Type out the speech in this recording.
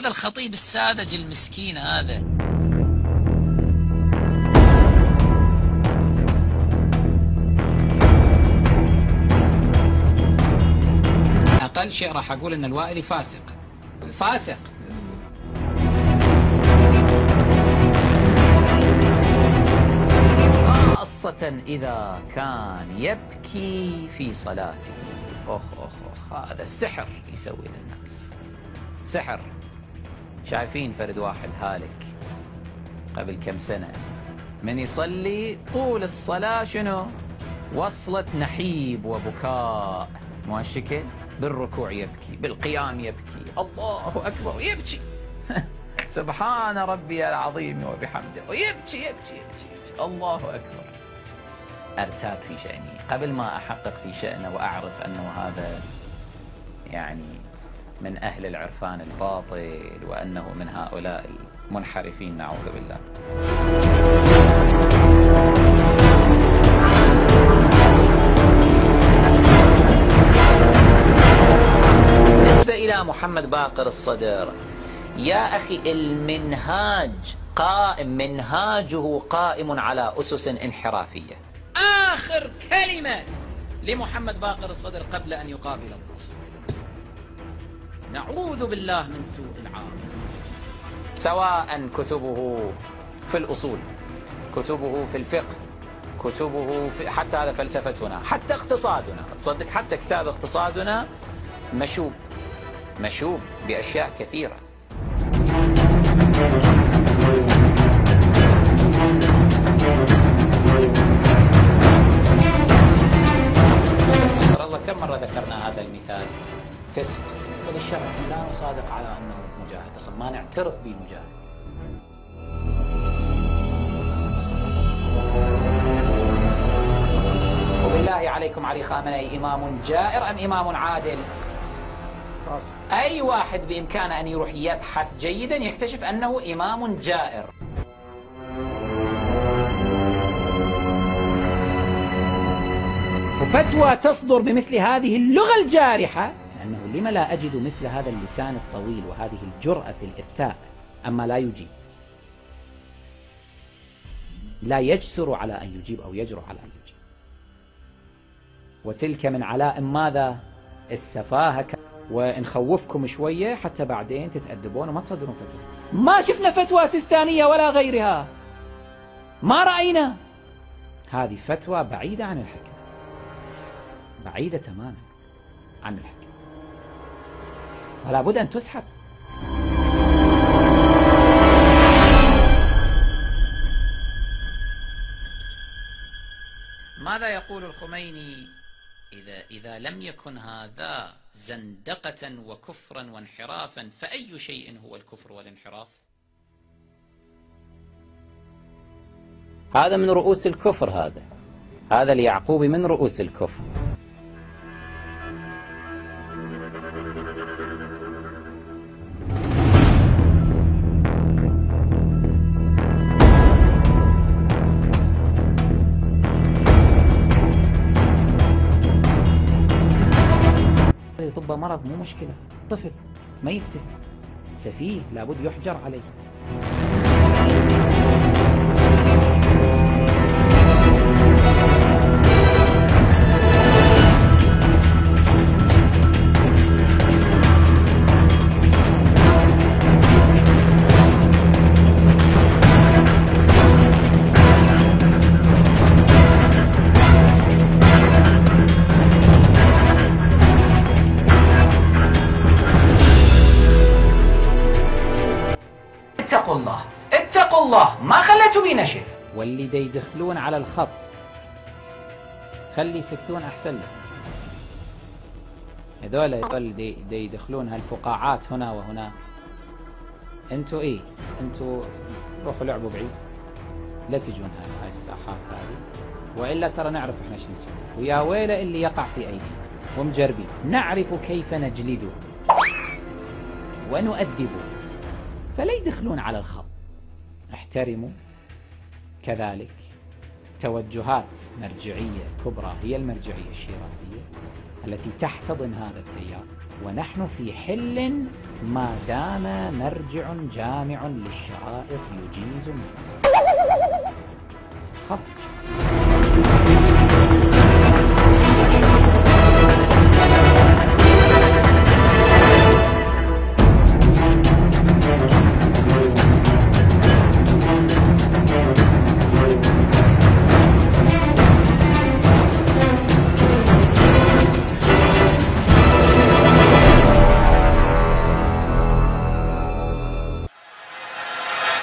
هذا الخطيب الساذج المسكين هذا. أقل شيء راح أقول أن الوائلي فاسق. فاسق. خاصة إذا كان يبكي في صلاته. أخ أخ أخ، هذا السحر يسوي للنفس، سحر. شايفين فرد واحد هالك قبل كم سنة من يصلي طول الصلاة شنو؟ وصلت نحيب وبكاء، مو هالشكل؟ بالركوع يبكي، بالقيام يبكي، الله أكبر يبكي سبحان ربي العظيم وبحمده، ويبكي يبكي يبكي يبكي، الله أكبر. أرتاب في شأني قبل ما أحقق في شأنه وأعرف أنه هذا يعني من أهل العرفان الباطل وأنه من هؤلاء المنحرفين نعوذ بالله. بالنسبة إلى محمد باقر الصدر، يا أخي المنهاج قائم، منهاجه قائم على أسس انحرافية. آخر كلمة لمحمد باقر الصدر قبل أن يقابل الله، نعوذ بالله من سوء العاقبة. سواء كتبه في الأصول، كتبه في الفقه، كتبه في حتى على فلسفتنا، حتى اقتصادنا، تصدق حتى كتاب اقتصادنا مشوب بأشياء كثيرة. الله كم مرة ذكرنا هذا المثال، فسق هذا الشرع لا نصادق على أنه مجاهد، أصلا ما نعترف به مجاهد. وبالله عليكم علي خامنئي إمام جائر أم إمام عادل؟ أي واحد بإمكانه أن يروح يبحث جيدا يكتشف أنه إمام جائر. وفتوى تصدر بمثل هذه اللغة الجارحة، لأنه لما لا أجد مثل هذا اللسان الطويل وهذه الجرأة في الإفتاء، أما لا يجيب، لا يجسر على أن يجيب أو يجرؤ على أن يجيب. وتلك من علاء ماذا؟ السفاهة. ونخوفكم شوية حتى بعدين تتأدبون وما تصدرون فتوى. ما شفنا فتوى سيستانية ولا غيرها، ما رأينا. هذه فتوى بعيدة عن الحكم، بعيدة تماما عن الحكم، ولا بد أن تسحب. ماذا يقول الخميني؟ إذا لم يكن هذا زندقة وكفرا وانحرافا فأي شيء هو الكفر والانحراف؟ هذا من رؤوس الكفر، هذا اليعقوبي من رؤوس الكفر. طب مرض مو مشكلة، طفل ما يفتح، سفيه لابد يحجر عليه. اتقوا الله ما خليتوا بينا شيء. واللي دا يدخلون على الخط خلي يسكتون أحسن لهم. هذول دا يدخلون هالفقاعات هنا وهنا. انتوا انتوا روحوا لعبوا بعيد، لا تجون هاي الساحات هذه، وإلا ترى نعرف احنا شو نسوي. ويا ويله اللي يقع في أيدينا ومجربين، نعرف كيف نجلده ونؤدبه، فلا يدخلون على الخط. احترموا كذلك توجهات مرجعية كبرى، هي المرجعية الشيرازية، التي تحتضن هذا التيار، ونحن في حل ما دام مرجع جامع للشرائط يجيز النقص. خلاص